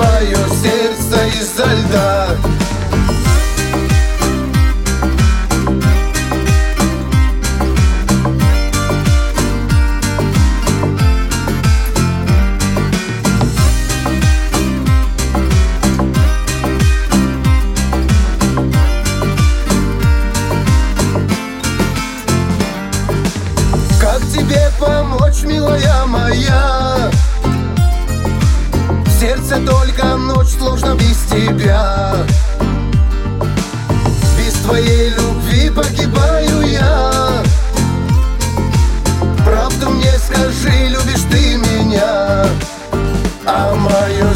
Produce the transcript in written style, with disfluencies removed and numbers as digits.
мое сердце из-за льда. Как тебе помочь, милая моя? В сердце только ночь, сложно без тебя. Без твоей любви погибаю я. Правду мне скажи, любишь ты меня? А мое